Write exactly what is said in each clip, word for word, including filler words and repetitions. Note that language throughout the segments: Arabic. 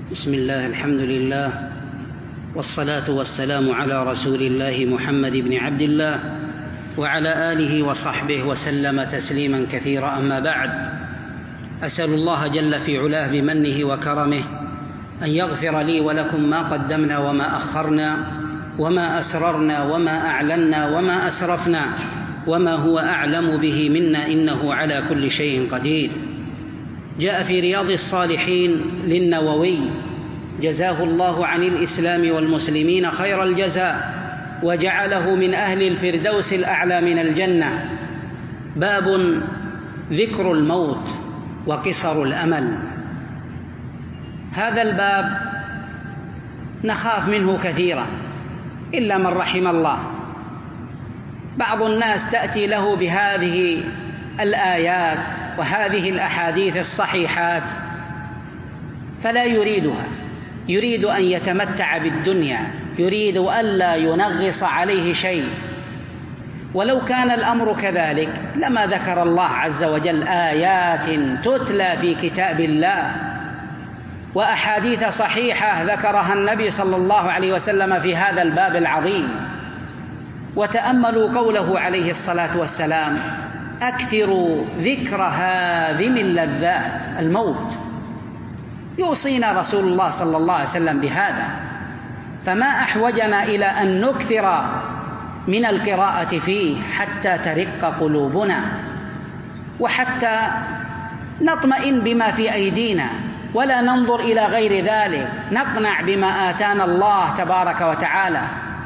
بسم الله، الحمد لله، والصلاة والسلام على رسول الله محمد بن عبد الله وعلى آله وصحبه وسلم تسليما كثيرا. أما بعد، أسأل الله جل في علاه بمنه وكرمه أن يغفر لي ولكم ما قدمنا وما أخرنا وما أسررنا وما أعلنا وما أسرفنا وما هو أعلم به منا، إنه على كل شيء قدير. جاء في رياض الصالحين للنووي جزاه الله عن الإسلام والمسلمين خير الجزاء وجعله من أهل الفردوس الأعلى من الجنة، باب ذكر الموت وقصر الأمل. هذا الباب نخاف منه كثيرا إلا من رحم الله. بعض الناس تأتي له بهذه الآيات وهذه الأحاديث الصحيحات فلا يريدها، يريد أن يتمتع بالدنيا، يريد ألا ينغص عليه شيء. ولو كان الأمر كذلك لما ذكر الله عز وجل آيات تتلى في كتاب الله وأحاديث صحيحة ذكرها النبي صلى الله عليه وسلم في هذا الباب العظيم. وتأملوا قوله عليه الصلاة والسلام: أكثروا ذكر هاذم اللذات، الموت. يوصينا رسول الله صلى الله عليه وسلم بهذا، فما أحوجنا إلى أن نكثر من القراءة فيه حتى ترق قلوبنا وحتى نطمئن بما في أيدينا ولا ننظر إلى غير ذلك، نقنع بما آتانا الله تبارك وتعالى.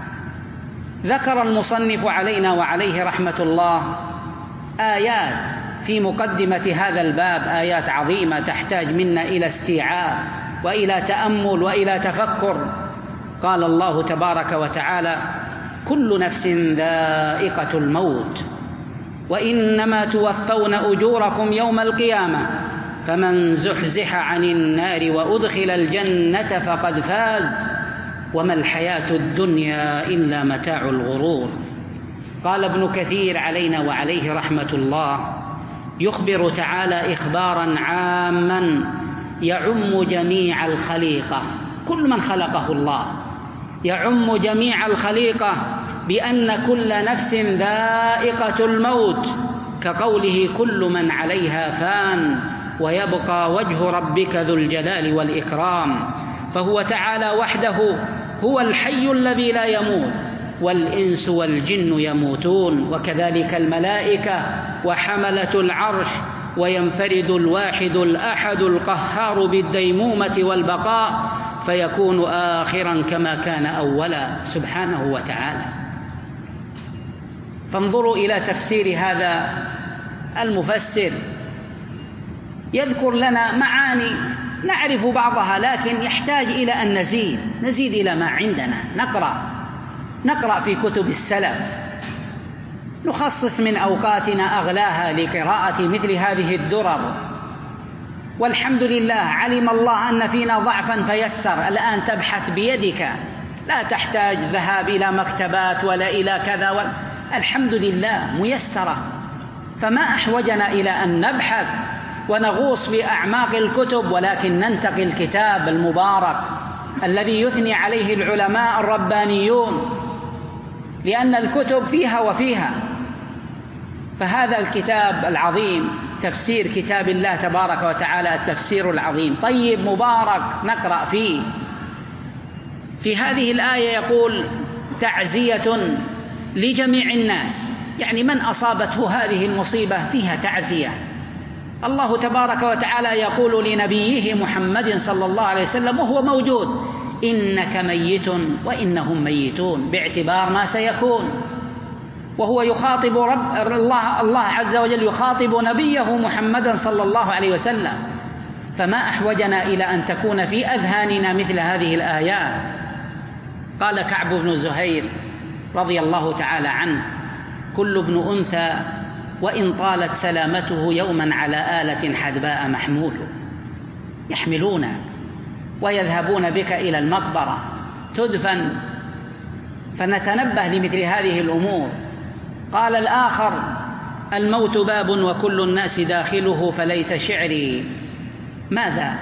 ذكر المصنف علينا وعليه رحمة الله آيات في مقدمة هذا الباب، آيات عظيمة تحتاج منا إلى استيعاب وإلى تأمل وإلى تفكر. قال الله تبارك وتعالى: كل نفس ذائقة الموت وإنما توفون أجوركم يوم القيامة فمن زحزح عن النار وأدخل الجنة فقد فاز وما الحياة الدنيا إلا متاع الغرور. قال ابن كثير علينا وعليه رحمة الله: يخبر تعالى إخبارا عاما يعم جميع الخليقة، كل من خلقه الله، يعم جميع الخليقة بأن كل نفس ذائقة الموت، كقوله: كل من عليها فان ويبقى وجه ربك ذو الجلال والإكرام. فهو تعالى وحده هو الحي الذي لا يموت، والإنس والجن يموتون، وكذلك الملائكة وحملة العرش، وينفرد الواحد الأحد القهار بالديمومة والبقاء فيكون آخرا كما كان أولا سبحانه وتعالى. فانظروا إلى تفسير هذا المفسر، يذكر لنا معاني نعرف بعضها لكن يحتاج إلى أن نزيد نزيد إلى ما عندنا، نقرأ نقرأ في كتب السلف، نخصص من أوقاتنا أغلاها لقراءة مثل هذه الدرر. والحمد لله علم الله أن فينا ضعفا فيسر، الآن تبحث بيدك، لا تحتاج ذهاب إلى مكتبات ولا إلى كذا و... الحمد لله ميسرة. فما أحوجنا إلى أن نبحث ونغوص بأعماق الكتب، ولكن ننتقي الكتاب المبارك الذي يثني عليه العلماء الربانيون، لأن الكتب فيها وفيها. فهذا الكتاب العظيم تفسير كتاب الله تبارك وتعالى، التفسير العظيم طيب مبارك نقرأ فيه. في هذه الآية يقول: تعزية لجميع الناس، يعني من أصابته هذه المصيبة فيها تعزية. الله تبارك وتعالى يقول لنبيه محمد صلى الله عليه وسلم وهو موجود: إنك ميت وإنهم ميتون، باعتبار ما سيكون. وهو يخاطب رب الله الله عز وجل يخاطب نبيه محمدا صلى الله عليه وسلم. فما أحوجنا إلى أن تكون في أذهاننا مثل هذه الآيات. قال كعب بن زهير رضي الله تعالى عنه: كل ابن أنثى وإن طالت سلامته يوما على آلة حدباء محمول، يحملونك ويذهبون بك إلى المقبرة تدفن، فنتنبه لمثل هذه الأمور. قال الآخر: الموت باب وكل الناس داخله، فليت شعري ماذا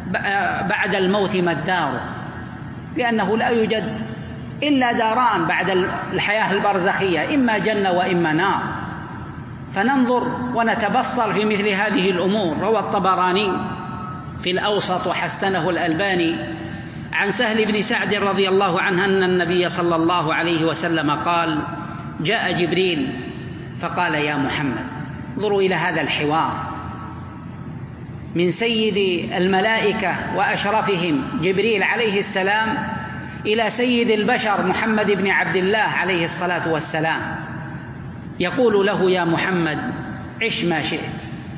بعد الموت ما الدار، لأنه لا يوجد إلا داران بعد الحياة البرزخية، إما جنة وإما نار. فننظر ونتبصر في مثل هذه الأمور. روى الطبراني في الأوسط وحسنه الألباني عن سهل بن سعد رضي الله عنه أن النبي صلى الله عليه وسلم قال: جاء جبريل فقال: يا محمد. انظروا إلى هذا الحوار من سيد الملائكة وأشرفهم جبريل عليه السلام إلى سيد البشر محمد بن عبد الله عليه الصلاة والسلام، يقول له: يا محمد عش ما شئت،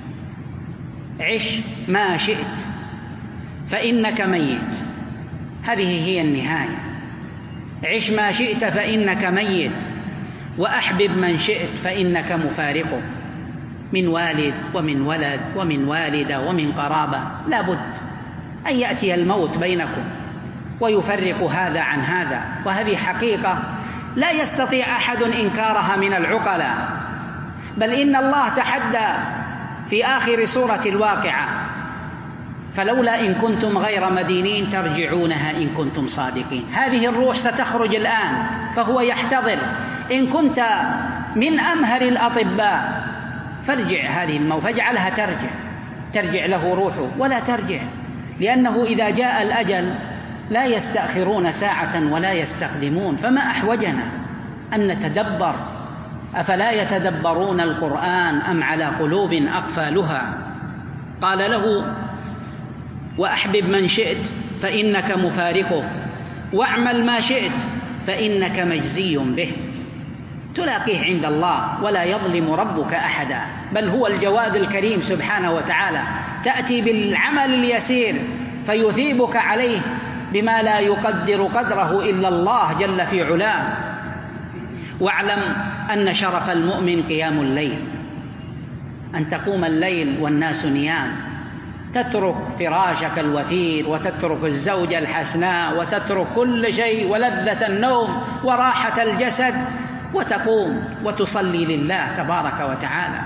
عش ما شئت فإنك ميت. هذه هي النهاية. عش ما شئت فإنك ميت، وأحبب من شئت فإنك مفارقه، من والد ومن ولد ومن والدة ومن قرابة. لا بد أن يأتي الموت بينكم ويفرق هذا عن هذا، وهذه حقيقة لا يستطيع أحد إنكارها من العقلاء. بل إن الله تحدى في آخر سورة الواقعة: فلولا إن كنتم غير مدينين ترجعونها إن كنتم صادقين. هذه الروح ستخرج الآن، فهو يحتضر: إن كنت من أمهر الأطباء فارجع هذه الموت، فاجعلها ترجع، ترجع له روحه ولا ترجع، لأنه إذا جاء الأجل لا يستأخرون ساعة ولا يستقدمون. فما أحوجنا أن نتدبر. أفلا يتدبرون القرآن أم على قلوب أقفالها؟ قال له: وأحبب من شئت فإنك مفارقه، واعمل ما شئت فإنك مجزي به. تلاقيه عند الله ولا يظلم ربك أحدا، بل هو الجواد الكريم سبحانه وتعالى. تأتي بالعمل اليسير فيثيبك عليه بما لا يقدر قدره إلا الله جل في علاه. واعلم أن شرف المؤمن قيام الليل، أن تقوم الليل والناس نيام، تترك فراشك الوثير وتترك الزوجة الحسناء وتترك كل شيء ولذة النوم وراحة الجسد، وتقوم وتصلي لله تبارك وتعالى.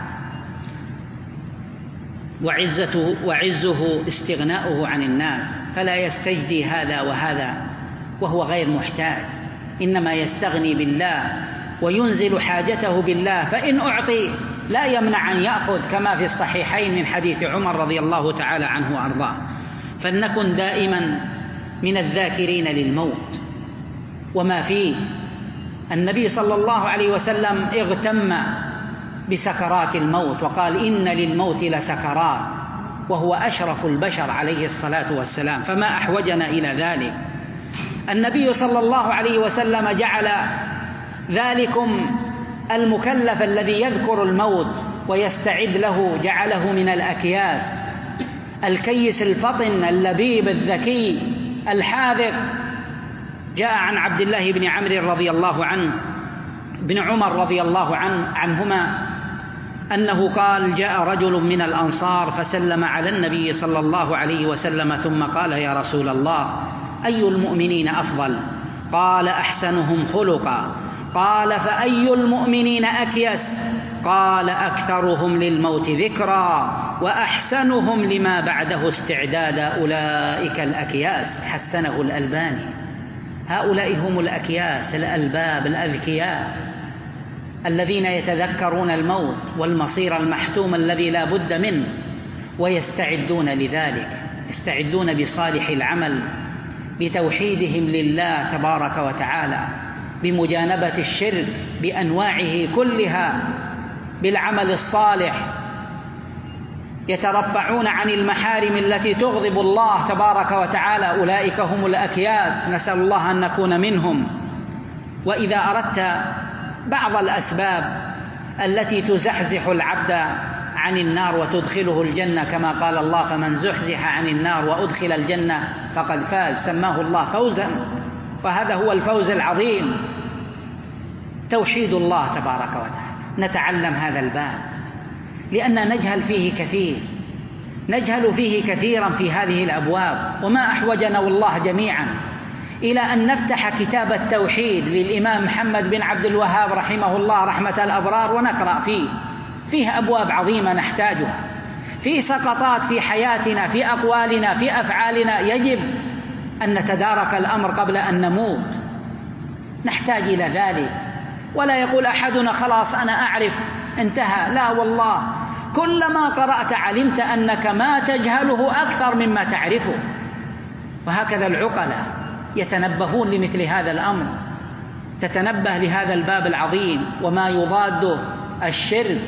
وعزته وعزه استغناؤه عن الناس، فلا يستجدي هذا وهذا وهو غير محتاج، إنما يستغني بالله وينزل حاجته بالله. فإن أعطي لا يمنع أن يأخذ، كما في الصحيحين من حديث عمر رضي الله تعالى عنه وأرضاه. فلنكن دائما من الذاكرين للموت وما فيه. النبي صلى الله عليه وسلم اغتم بسكرات الموت وقال: إن للموت لسكرات، وهو أشرف البشر عليه الصلاة والسلام. فما أحوجنا إلى ذلك. النبي صلى الله عليه وسلم جعل ذلكم المكلف الذي يذكر الموت ويستعد له، جعله من الأكياس، الكيس الفطن اللبيب الذكي الحاذق. جاء عن عبد الله بن عمرو رضي الله عنه بن عمر رضي الله عنه عنهما أنه قال: جاء رجل من الأنصار فسلم على النبي صلى الله عليه وسلم ثم قال: يا رسول الله، أي المؤمنين أفضل؟ قال: أحسنهم خلقا. قال: فأي المؤمنين أكيس؟ قال: أكثرهم للموت ذكرا وأحسنهم لما بعده استعدادا، أولئك الأكياس. حسنه الألباني. هؤلاء هم الأكياس، الألباب الأذكياء الذين يتذكرون الموت والمصير المحتوم الذي لا بد منه، ويستعدون لذلك، يستعدون بصالح العمل، بتوحيدهم لله تبارك وتعالى، بمجانبة الشرك بأنواعه كلها، بالعمل الصالح، يترفعون عن المحارم التي تغضب الله تبارك وتعالى. أولئك هم الأكياس، نسأل الله أن نكون منهم. وإذا أردت بعض الأسباب التي تزحزح العبد عن النار وتدخله الجنة، كما قال الله: فمن زحزح عن النار وأدخل الجنة فقد فاز، سماه الله فوزا، وهذا هو الفوز العظيم، توحيد الله تبارك وتعالى. نتعلم هذا الباب لأننا نجهل فيه كثير، نجهل فيه كثيرا في هذه الأبواب. وما أحوجنا والله جميعا إلى أن نفتح كتاب التوحيد للإمام محمد بن عبد الوهاب رحمه الله رحمة الأبرار ونقرأ فيه. فيه أبواب عظيمة نحتاجها، في سقطات في حياتنا، في أقوالنا، في أفعالنا، يجب أن نتدارك الأمر قبل أن نموت. نحتاج إلى ذلك. ولا يقول أحدنا خلاص أنا أعرف انتهى، لا والله، كلما قرأت علمت أنك ما تجهله أكثر مما تعرفه. وهكذا العقلاء يتنبهون لمثل هذا الأمر، تتنبه لهذا الباب العظيم وما يضاده الشرك،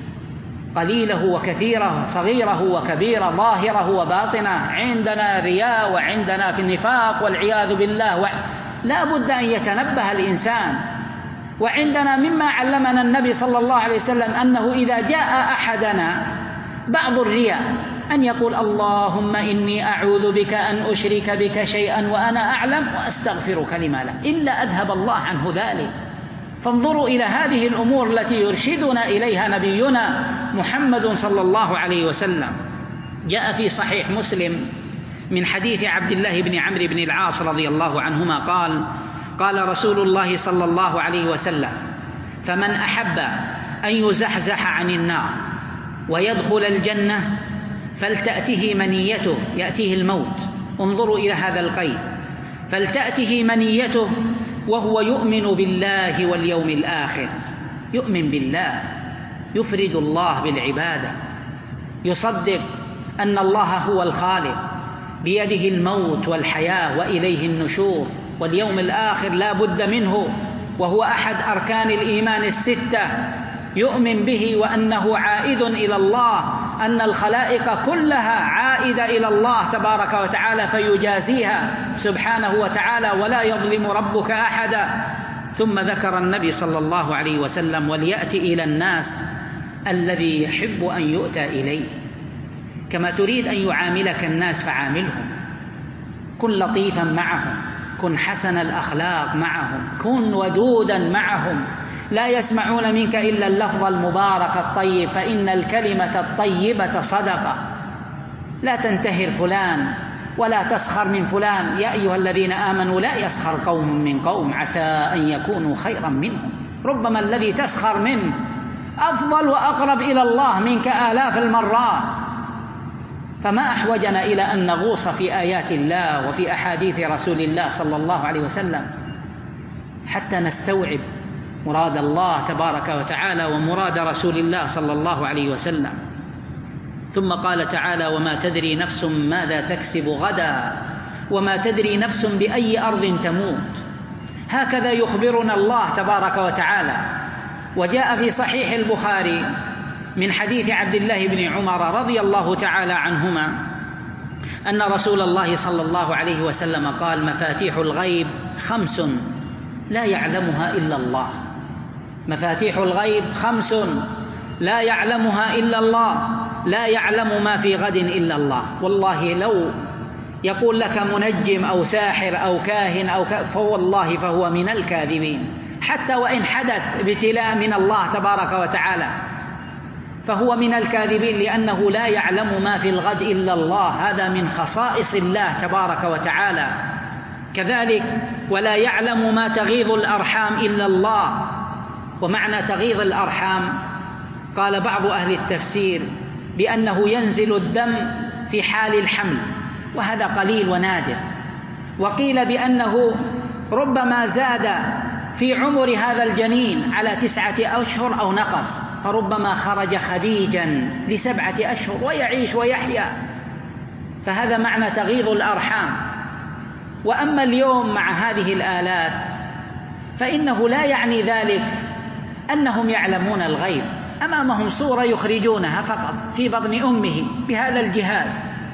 قليله وكثيره، صغيره وكبيره، ظاهره وباطنه. عندنا رياء وعندنا نفاق والعياذ بالله و... لا بد أن يتنبه الإنسان. وعندنا مما علمنا النبي صلى الله عليه وسلم أنه إذا جاء أحدنا بعض الرياء أن يقول اللهم إني أعوذ بك أن أشرك بك شيئا وأنا أعلم وأستغفرك لما لا، إلا أذهب الله عنه ذلك. فانظروا إلى هذه الأمور التي يرشدنا إليها نبينا محمد صلى الله عليه وسلم. جاء في صحيح مسلم من حديث عبد الله بن عمرو بن العاص رضي الله عنهما قال: قال رسول الله صلى الله عليه وسلم: فمن أحب أن يزحزح عن النار ويدخل الجنة فلتأته منيته، يأتيه الموت. انظروا إلى هذا القيد: فلتأته منيته وهو يؤمن بالله واليوم الآخر. يؤمن بالله، يفرد الله بالعبادة، يصدق أن الله هو الخالق بيده الموت والحياة وإليه النشور، واليوم الآخر لا بد منه، وهو أحد أركان الإيمان الستة. يؤمن به وأنه عائد إلى الله، أن الخلائق كلها عائدة إلى الله تبارك وتعالى فيجازيها سبحانه وتعالى، ولا يظلم ربك أحدا. ثم ذكر النبي صلى الله عليه وسلم: وليأتي إلى الناس الذي يحب أن يؤتى إليه. كما تريد أن يعاملك الناس فعاملهم، كن لطيفا معهم، كن حسن الأخلاق معهم، كن ودودا معهم. لا يسمعون منك إلا اللفظ المبارك الطيب، فإن الكلمة الطيبة صدقة. لا تنتهر فلان ولا تسخر من فلان. يا أيها الذين آمنوا لا يسخر قوم من قوم عسى أن يكونوا خيرا منهم. ربما الذي تسخر منه أفضل وأقرب إلى الله منك آلاف المرات. فما أحوجنا إلى أن نغوص في آيات الله وفي أحاديث رسول الله صلى الله عليه وسلم حتى نستوعب مراد الله تبارك وتعالى ومراد رسول الله صلى الله عليه وسلم. ثم قال تعالى: وما تدري نفس ماذا تكسب غدا وما تدري نفس بأي أرض تموت. هكذا يخبرنا الله تبارك وتعالى. وجاء في صحيح البخاري من حديث عبد الله بن عمر رضي الله تعالى عنهما أن رسول الله صلى الله عليه وسلم قال: مفاتيح الغيب خمس لا يعلمها إلا الله. مفاتيح الغيب خمس لا يعلمها إلا الله، لا يعلم ما في غد إلا الله. والله لو يقول لك منجم أو ساحر أو كاهن أو ك... فوالله فهو من الكاذبين، حتى وإن حدث ابتلاء من الله تبارك وتعالى فهو من الكاذبين، لأنه لا يعلم ما في الغد إلا الله. هذا من خصائص الله تبارك وتعالى. كذلك ولا يعلم ما تغيض الأرحام إلا الله. ومعنى تغيض الأرحام قال بعض أهل التفسير بأنه ينزل الدم في حال الحمل، وهذا قليل ونادر. وقيل بأنه ربما زاد في عمر هذا الجنين على تسعة أشهر أو نقص، فربما خرج خديجا لسبعة أشهر ويعيش ويحيا. فهذا معنى تغيض الأرحام. وأما اليوم مع هذه الآلات فإنه لا يعني ذلك أنهم يعلمون الغيب. أمامهم صورة يخرجونها فقط في بطن أمه بهذا الجهاز.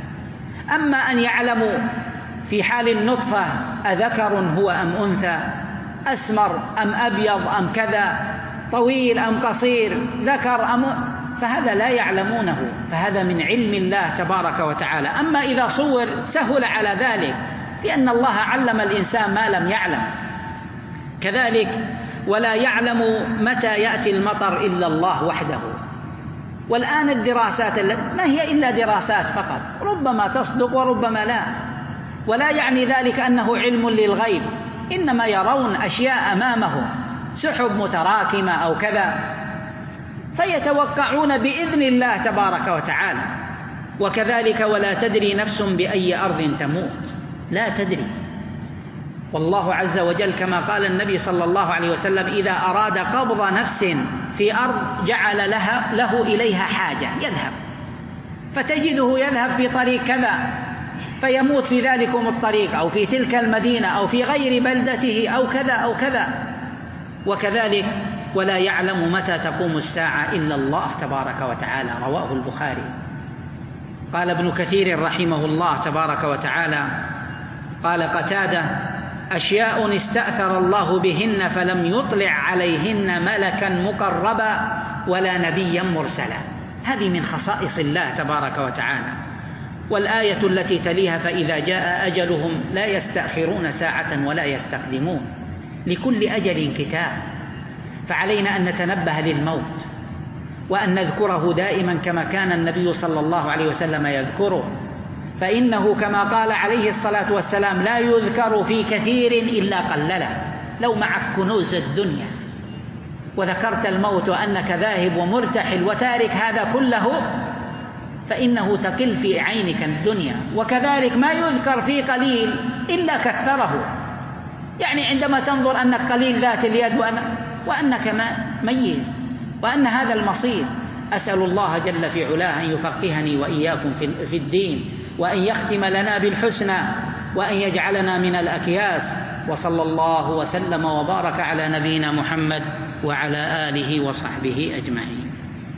أما أن يعلموا في حال النطفة أذكر هو أم أنثى، أسمر أم أبيض أم كذا، طويل أم قصير، ذكر أم، فهذا لا يعلمونه. فهذا من علم الله تبارك وتعالى. أما إذا صور سهل على ذلك، لأن الله علم الإنسان ما لم يعلم. كذلك ولا يعلم متى يأتي المطر إلا الله وحده. والآن الدراسات ما هي إلا دراسات فقط، ربما تصدق وربما لا. ولا يعني ذلك أنه علم للغيب، إنما يرون أشياء أمامهم، سحب متراكمة أو كذا، فيتوقعون بإذن الله تبارك وتعالى. وكذلك ولا تدري نفس بأي أرض تموت، لا تدري. والله عز وجل كما قال النبي صلى الله عليه وسلم: إذا أراد قبض نفس في أرض جعل لها له إليها حاجة، يذهب فتجده يذهب في طريق كذا فيموت في ذلكم الطريق أو في تلك المدينة أو في غير بلدته أو كذا أو كذا. وكذلك ولا يعلم متى تقوم الساعة إلا الله تبارك وتعالى. رواه البخاري. قال ابن كثير رحمه الله تبارك وتعالى: قال قتادة: أشياء استأثر الله بهن فلم يطلع عليهن ملكا مقربا ولا نبيا مرسلا. هذه من خصائص الله تبارك وتعالى. والآية التي تليها: فإذا جاء أجلهم لا يستأخرون ساعة ولا يستقدمون. لكل أجل كتاب، فعلينا أن نتنبه للموت وأن نذكره دائما كما كان النبي صلى الله عليه وسلم يذكره، فإنه كما قال عليه الصلاة والسلام: لا يذكر في كثير إلا قلله. لو معك كنوز الدنيا وذكرت الموت وأنك ذاهب ومرتحل وتارك هذا كله فإنه تقل في عينك الدنيا. وكذلك ما يذكر في قليل إلا كثره، يعني عندما تنظر أنك قليل ذات اليد وأنك ميت وأن هذا المصير. أسأل الله جل في علاه أن يفقهني وإياكم في الدين، وأن يختم لنا بالحسنى، وأن يجعلنا من الأكياس. وصلى الله وسلم وبارك على نبينا محمد وعلى آله وصحبه أجمعين.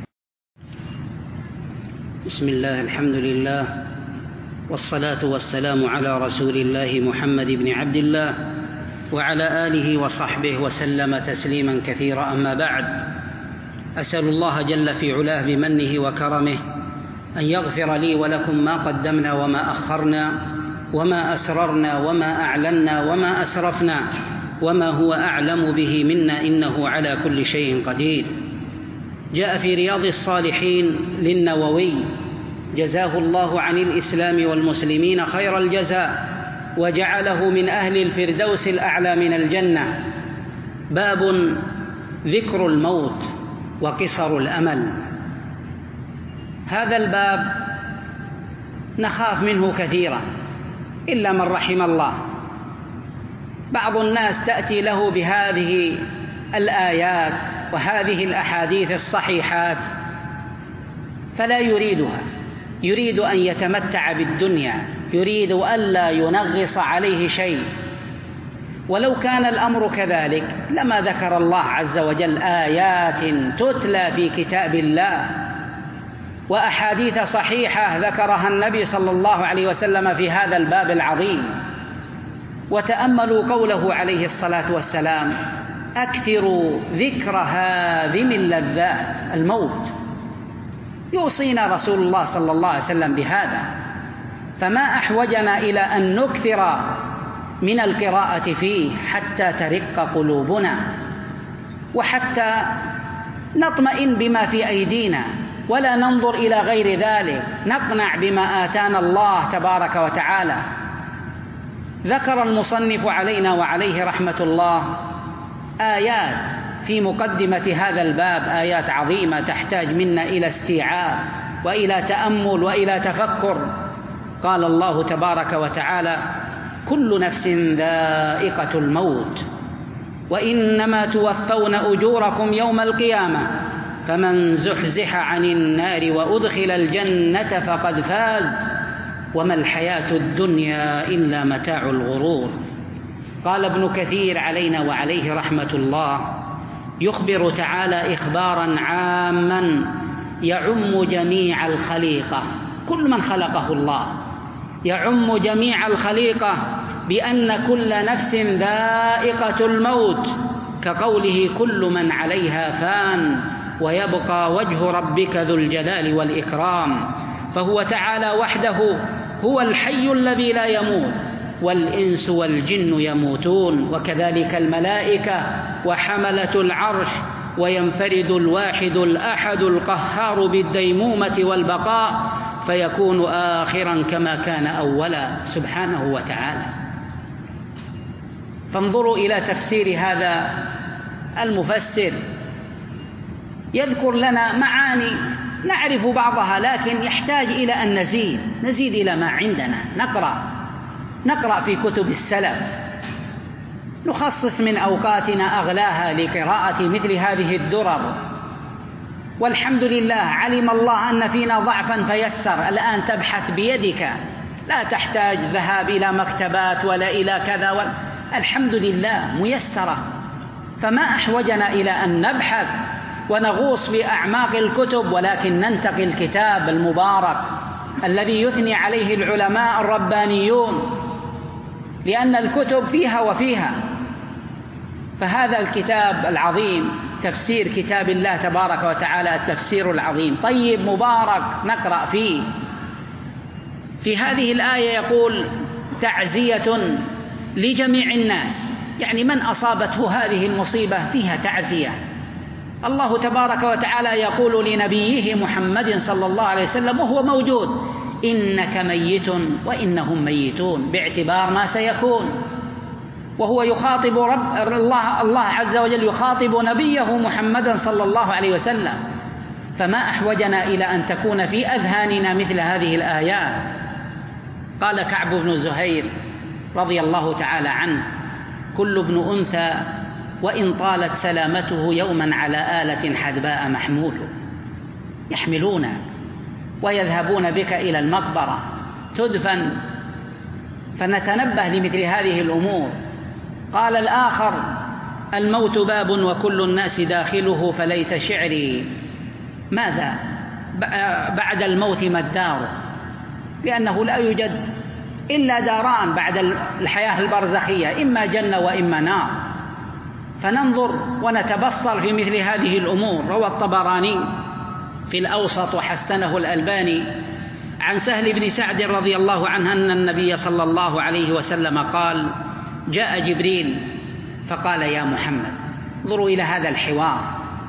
بسم الله، الحمد لله، والصلاة والسلام على رسول الله محمد بن عبد الله وعلى آله وصحبه وسلم تسليما كثيرا. أما بعد، أسأل الله جل في علاه بمنه وكرمه أن يغفر لي ولكم ما قدمنا وما أخرنا وما أسررنا وما أعلنا وما أسرفنا وما هو أعلم به منا، إنه على كل شيء قدير. جاء في رياض الصالحين للنووي جزاه الله عن الإسلام والمسلمين خير الجزاء وجعله من أهل الفردوس الأعلى من الجنة: باب ذكر الموت وقصر الأمل. هذا الباب نخاف منه كثيرا إلا من رحم الله. بعض الناس تأتي له بهذه الآيات وهذه الأحاديث الصحيحات فلا يريدها، يريد أن يتمتع بالدنيا، يريد ألا ينغص عليه شيء. ولو كان الأمر كذلك لما ذكر الله عز وجل آيات تتلى في كتاب الله وأحاديث صحيحة ذكرها النبي صلى الله عليه وسلم في هذا الباب العظيم. وتأملوا قوله عليه الصلاة والسلام: أكثروا ذكر هاذم اللذات، الموت. يوصينا رسول الله صلى الله عليه وسلم بهذا، فما أحوجنا إلى أن نكثر من القراءة فيه حتى ترق قلوبنا وحتى نطمئن بما في أيدينا ولا ننظر إلى غير ذلك، نقنع بما آتانا الله تبارك وتعالى. ذكر المصنف علينا وعليه رحمة الله آيات في مقدمة هذا الباب، آيات عظيمة تحتاج منا إلى استيعاب وإلى تأمل وإلى تفكر. قال الله تبارك وتعالى: كل نفس ذائقة الموت وإنما توفون أجوركم يوم القيامة فمن زحزح عن النار وأدخل الجنة فقد فاز وما الحياة الدنيا إلا متاع الغرور. قال ابن كثير علينا وعليه رحمة الله: يخبر تعالى إخبارا عاما يعم جميع الخليقة، كل من خلقه الله، يعم جميع الخليقة بأن كل نفس ذائقة الموت، كقوله: كل من عليها فان ويبقى وجه ربك ذو الجلال والإكرام. فهو تعالى وحده هو الحي الذي لا يموت، والإنس والجن يموتون، وكذلك الملائكة وحملة العرش، وينفرد الواحد الأحد القهار بالديمومة والبقاء فيكون آخرا كما كان أولا سبحانه وتعالى. فانظروا إلى تفسير هذا المفسر، يذكر لنا معاني نعرف بعضها، لكن يحتاج إلى أن نزيد نزيد إلى ما عندنا. نقرأ نقرأ في كتب السلف، نخصص من أوقاتنا أغلاها لقراءة مثل هذه الدرر، والحمد لله علم الله أن فينا ضعفا فيسر. الآن تبحث بيدك، لا تحتاج ذهاب إلى مكتبات ولا إلى كذا ولا. الحمد لله ميسرة، فما أحوجنا إلى أن نبحث ونغوص بأعماق الكتب، ولكن ننتقي الكتاب المبارك الذي يثني عليه العلماء الربانيون، لأن الكتب فيها وفيها. فهذا الكتاب العظيم تفسير كتاب الله تبارك وتعالى، التفسير العظيم طيب مبارك نقرأ فيه. في هذه الآية يقول تعزية لجميع الناس، يعني من أصابته هذه المصيبة فيها تعزية. الله تبارك وتعالى يقول لنبيه محمد صلى الله عليه وسلم وهو موجود: إنك ميت وإنهم ميتون، باعتبار ما سيكون. وهو يخاطب رب الله الله عز وجل يخاطب نبيه محمدا صلى الله عليه وسلم، فما أحوجنا إلى أن تكون في أذهاننا مثل هذه الآيات. قال كعب بن زهير رضي الله تعالى عنه: كل ابن أنثى وإن طالت سلامته يوما على آلة حدباء محمول. يحملونك ويذهبون بك إلى المقبرة تدفن، فنتنبه لمثل هذه الأمور. قال الآخر: الموت باب وكل الناس داخله، فليت شعري ماذا بعد الموت ما الدار، لأنه لا يوجد إلا داران بعد الحياة البرزخية، إما جنة وإما نار. فننظر ونتبصر في مثل هذه الأمور. روى الطبراني في الأوسط وحسنه الألباني عن سهل بن سعد رضي الله عنه أن النبي صلى الله عليه وسلم قال: جاء جبريل فقال: يا محمد. انظروا إلى هذا الحوار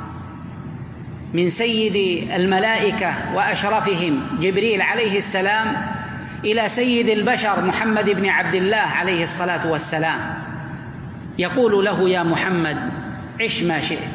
من سيد الملائكة وأشرفهم جبريل عليه السلام إلى سيد البشر محمد بن عبد الله عليه الصلاة والسلام، يقول له: يا محمد عش ما شئت،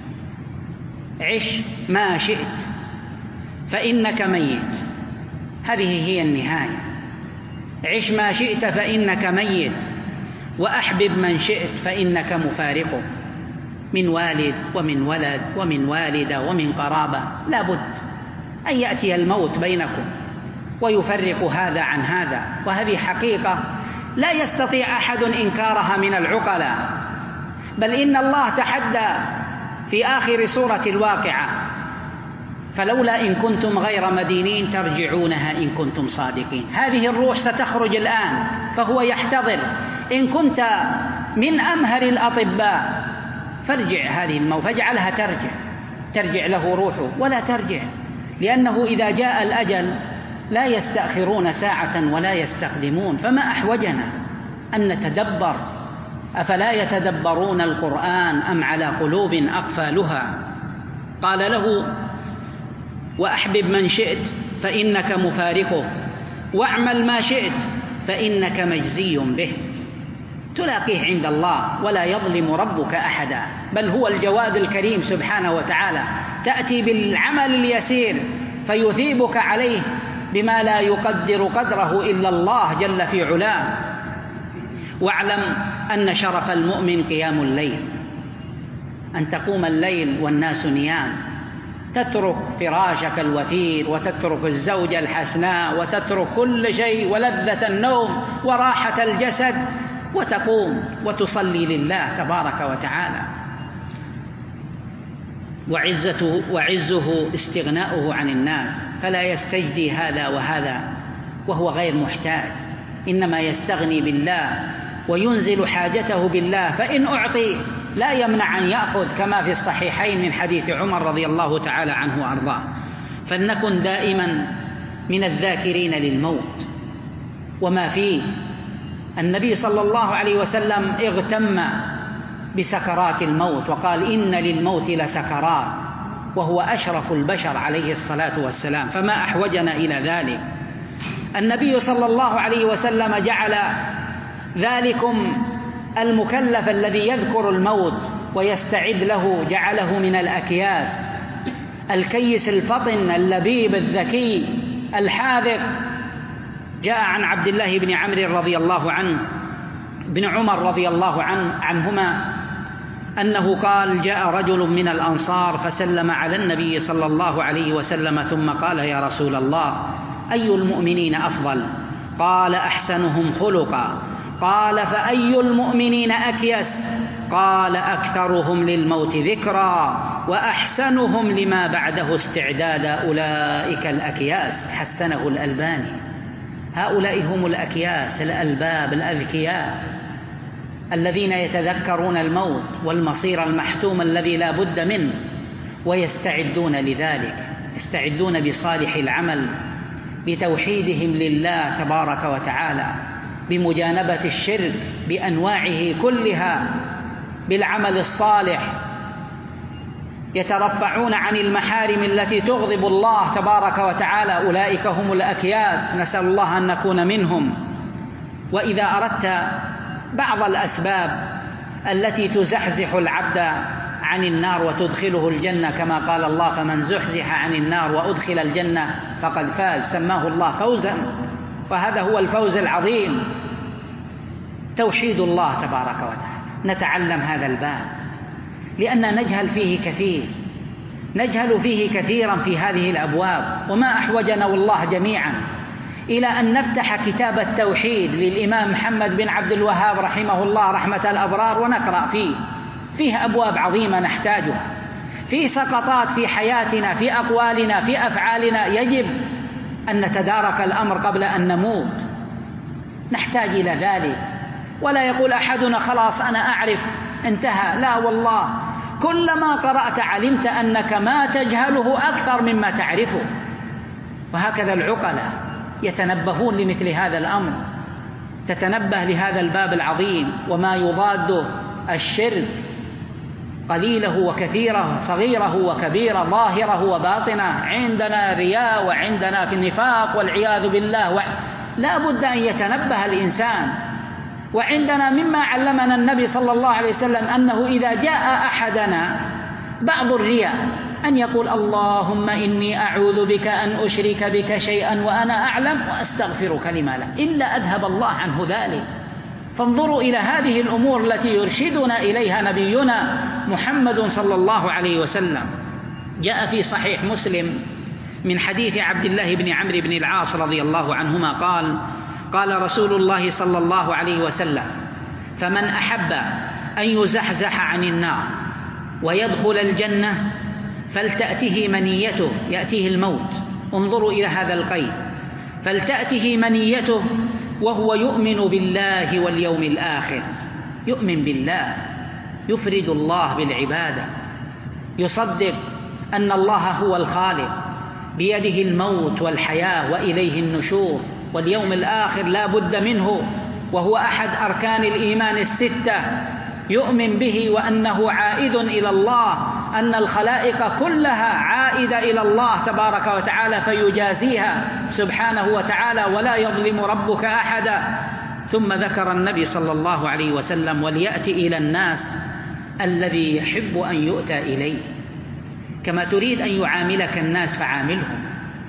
عش ما شئت فإنك ميت. هذه هي النهاية. عش ما شئت فإنك ميت، وأحبب من شئت فإنك مفارقه، من والد ومن ولد ومن والدة ومن قرابة. لا بد أن يأتي الموت بينكم ويفرق هذا عن هذا، وهذه حقيقة لا يستطيع أحد إنكارها من العقلاء. بل إن الله تحدى في آخر سورة الواقعة: فلولا إن كنتم غير مدينين ترجعونها إن كنتم صادقين. هذه الروح ستخرج الآن، فهو يحتضر. إن كنت من أمهر الأطباء فارجع هذه الموت، فاجعلها ترجع ترجع له روحه ولا ترجع، لأنه إذا جاء الأجل لا يستأخرون ساعة ولا يستقدمون. فما أحوجنا أن نتدبر. أفلا يتدبرون القرآن أم على قلوب أقفالها؟ قال له: وأحبب من شئت فإنك مفارقه، واعمل ما شئت فإنك مجزي به. تلاقيه عند الله ولا يظلم ربك أحدا، بل هو الجواد الكريم سبحانه وتعالى. تأتي بالعمل اليسير فيثيبك عليه بما لا يقدر قدره إلا الله جل في علاه. واعلم أن شرف المؤمن قيام الليل، أن تقوم الليل والناس نيام، تترك فراشك الوثير وتترك الزوجة الحسناء وتترك كل شيء ولذة النوم وراحة الجسد، وتقوم وتصلي لله تبارك وتعالى. وعزته وعزه استغناؤه عن الناس، فلا يستجدي هذا وهذا وهو غير محتاج، إنما يستغني بالله وينزل حاجته بالله. فإن أعطي لا يمنع أن يأخذ، كما في الصحيحين من حديث عمر رضي الله تعالى عنه وأرضاه. فلنكن دائما من الذاكرين للموت وما فيه. النبي صلى الله عليه وسلم اغتم بسكرات الموت وقال: إن للموت لسكرات، وهو أشرف البشر عليه الصلاة والسلام. فما أحوجنا إلى ذلك. النبي صلى الله عليه وسلم جعل ذلكم المكلف الذي يذكر الموت ويستعد له، جعله من الأكياس الكيس الفطن اللبيب الذكي الحاذق. جاء عن عبد الله بن عمرو رضي الله عنه بن عمر رضي الله عنه عنهما أنه قال: جاء رجل من الأنصار فسلم على النبي صلى الله عليه وسلم ثم قال: يا رسول الله، أي المؤمنين أفضل؟ قال: أحسنهم خلقا. قال: فأي المؤمنين أكيس؟ قال: أكثرهم للموت ذكرا وأحسنهم لما بعده استعدادا، أولئك الأكياس. حسنه الألباني. هؤلاء هم الأكياس الألباب الأذكياء الذين يتذكرون الموت والمصير المحتوم الذي لا بد منه ويستعدون لذلك، يستعدون بصالح العمل، بتوحيدهم لله تبارك وتعالى، بمجانبة الشرك بأنواعه كلها، بالعمل الصالح، يترفعون عن المحارم التي تغضب الله تبارك وتعالى. أولئك هم الأكياس، نسأل الله أن نكون منهم. وإذا أردت بعض الأسباب التي تزحزح العبد عن النار وتدخله الجنة، كما قال الله: فمن زحزح عن النار وأدخل الجنة فقد فاز، سماه الله فوزا، وهذا هو الفوز العظيم، توحيد الله تبارك وتعالى. نتعلم هذا الباب لأن نجهل فيه كثير، نجهل فيه كثيرا في هذه الأبواب، وما أحوجنا والله جميعا إلى أن نفتح كتاب التوحيد للإمام محمد بن عبد الوهاب رحمه الله رحمة الأبرار ونقرأ فيه. فيه أبواب عظيمة نحتاجها، فيه سقطات في حياتنا، في أقوالنا، في أفعالنا، يجب أن نتدارك الأمر قبل أن نموت، نحتاج إلى ذلك. ولا يقول أحدنا: خلاص أنا أعرف انتهى. لا والله، كلما قرأت علمت أنك ما تجهله أكثر مما تعرفه. وهكذا العقلاء يتنبهون لمثل هذا الأمر، تتنبه لهذا الباب العظيم وما يضاده الشرك، قليله وكثيره، صغيره وكبيره، ظاهره وباطنه. عندنا رياء وعندنا نفاق والعياذ بالله و... لا بد أن يتنبه الإنسان. وعندنا مما علمنا النبي صلى الله عليه وسلم أنه إذا جاء أحدنا بعض الرياء أن يقول: اللهم إني أعوذ بك أن أشرك بك شيئا وأنا أعلم وأستغفرك لما لا، إلا أذهب الله عنه ذلك. فانظروا إلى هذه الأمور التي يرشدنا إليها نبينا محمد صلى الله عليه وسلم. جاء في صحيح مسلم من حديث عبد الله بن عمرو بن العاص رضي الله عنهما قال: قال رسول الله صلى الله عليه وسلم: فمن أحب أن يزحزح عن النار ويدخل الجنة فلتأته منيته، يأتيه الموت. انظروا إلى هذا القيد: فلتأته منيته وهو يؤمن بالله واليوم الآخر. يؤمن بالله، يفرد الله بالعبادة، يصدق أن الله هو الخالق بيده الموت والحياة وإليه النشور، واليوم الآخر لا بد منه، وهو أحد أركان الإيمان الستة. يؤمن به وأنه عائد إلى الله، أن الخلائق كلها عائدة إلى الله تبارك وتعالى فيجازيها سبحانه وتعالى، ولا يظلم ربك أحدا. ثم ذكر النبي صلى الله عليه وسلم: وليأتي إلى الناس الذي يحب أن يؤتى إليه. كما تريد أن يعاملك الناس فعاملهم،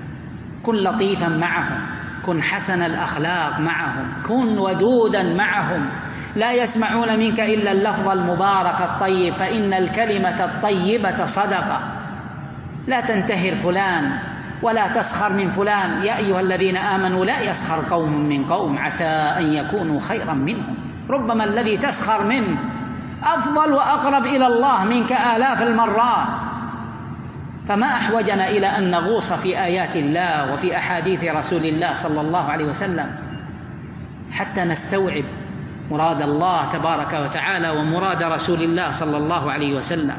كن لطيفا معهم، كن حسن الأخلاق معهم، كن ودودا معهم. لا يسمعون منك إلا اللفظ المبارك الطيب، فإن الكلمة الطيبة صدقة. لا تنتهر فلان ولا تسخر من فلان. يا أيها الذين آمنوا لا يسخر قوم من قوم عسى أن يكونوا خيرا منهم. ربما الذي تسخر منه أفضل وأقرب إلى الله منك آلاف المرات. فما أحوجنا إلى أن نغوص في آيات الله وفي أحاديث رسول الله صلى الله عليه وسلم حتى نستوعب مراد الله تبارك وتعالى ومراد رسول الله صلى الله عليه وسلم.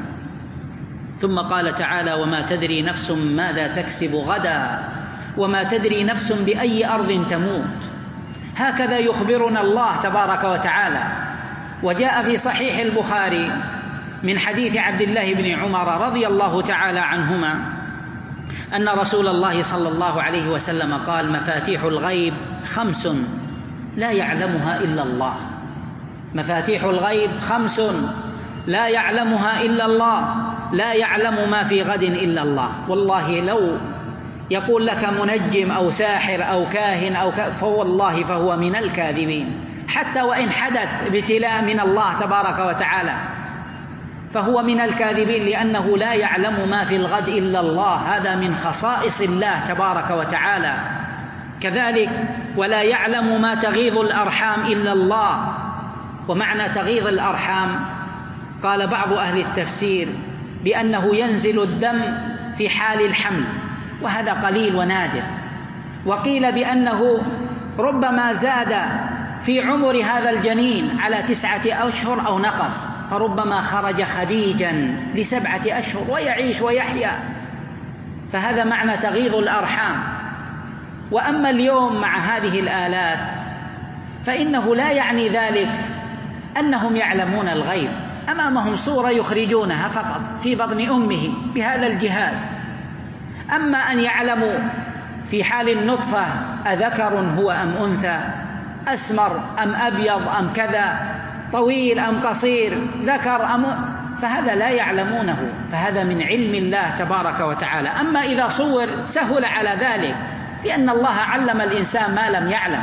ثم قال تعالى: وما تدري نفس ماذا تكسب غدا وما تدري نفس بأي أرض تموت. هكذا يخبرنا الله تبارك وتعالى. وجاء في صحيح البخاري من حديث عبد الله بن عمر رضي الله تعالى عنهما أن رسول الله صلى الله عليه وسلم قال: مفاتيح الغيب خمس لا يعلمها إلا الله. مفاتيح الغيب خمس لا يعلمها إلا الله. لا يعلم ما في غد إلا الله. والله لو يقول لك منجم أو ساحر أو كاهن أو ك... فوالله فهو من الكاذبين، حتى وإن حدث ابتلاء من الله تبارك وتعالى فهو من الكاذبين، لأنه لا يعلم ما في الغد إلا الله، هذا من خصائص الله تبارك وتعالى. كذلك ولا يعلم ما تغيض الأرحام إلا الله. ومعنى تغيض الأرحام قال بعض أهل التفسير بأنه ينزل الدم في حال الحمل، وهذا قليل ونادر. وقيل بأنه ربما زاد في عمر هذا الجنين على تسعة أشهر أو نقص، فربما خرج خديجا لسبعة أشهر ويعيش ويحيا، فهذا معنى تغيض الأرحام. وأما اليوم مع هذه الآلات فإنه لا يعني ذلك أنهم يعلمون الغيب، أمامهم صورة يخرجونها فقط في بطن أمه بهذا الجهاز. أما أن يعلموا في حال النطفة أذكر هو أم أنثى، أسمر أم أبيض أم كذا، طويل أم قصير، ذكر أم، فهذا لا يعلمونه، فهذا من علم الله تبارك وتعالى. أما إذا صور سهل على ذلك، لأن الله علم الإنسان ما لم يعلم.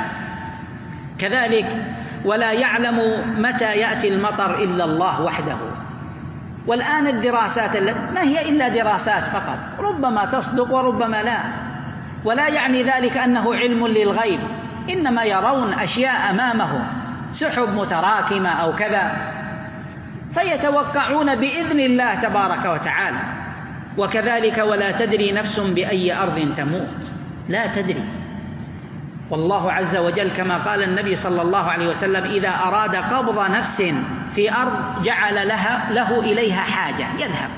كذلك ولا يعلم متى يأتي المطر إلا الله وحده. والآن الدراسات ما هي إلا دراسات فقط، ربما تصدق وربما لا، ولا يعني ذلك أنه علم للغيب، إنما يرون أشياء أمامهم، سحب متراكمة أو كذا، فيتوقعون بإذن الله تبارك وتعالى. وكذلك ولا تدري نفس بأي أرض تموت، لا تدري. والله عز وجل كما قال النبي صلى الله عليه وسلم إذا أراد قبض نفس في أرض جعل لها له إليها حاجة، يذهب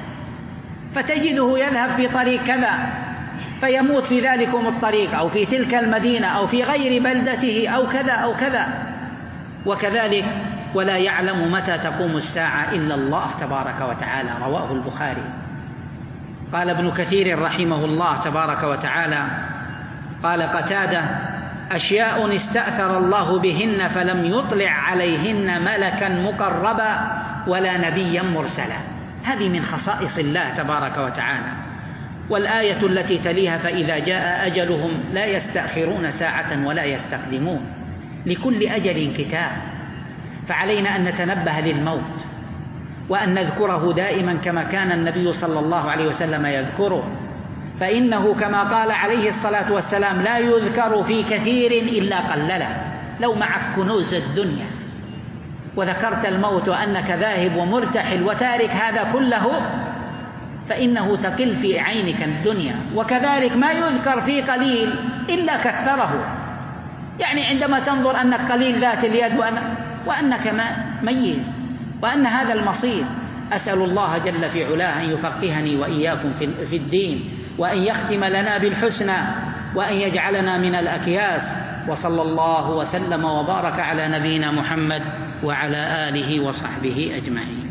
فتجده يذهب في طريق كذا فيموت في ذلكم الطريق أو في تلك المدينة أو في غير بلدته أو كذا أو كذا. وكذلك ولا يعلم متى تقوم الساعة إلا الله تبارك وتعالى، رواه البخاري. قال ابن كثير رحمه الله تبارك وتعالى قال قتادة أشياء استأثر الله بهن فلم يطلع عليهن ملكا مقربا ولا نبيا مرسلا. هذه من خصائص الله تبارك وتعالى. والآية التي تليها فإذا جاء أجلهم لا يستأخرون ساعة ولا يستقدمون، لكل أجل كتاب. فعلينا أن نتنبه للموت وأن نذكره دائما كما كان النبي صلى الله عليه وسلم يذكره، فإنه كما قال عليه الصلاة والسلام لا يذكر في كثير إلا قلله. لو معك كنوز الدنيا وذكرت الموت وأنك ذاهب ومرتحل وتارك هذا كله فإنه تقل في عينك الدنيا. وكذلك ما يذكر في قليل إلا كثره، يعني عندما تنظر أنك قليل ذات اليد وأن وأنك ميت وأن هذا المصير. أسأل الله جل في علاه أن يفقهني وإياكم في الدين، وأن يختم لنا بالحسنى، وأن يجعلنا من الأكياس. وصلى الله وسلم وبارك على نبينا محمد وعلى آله وصحبه أجمعين.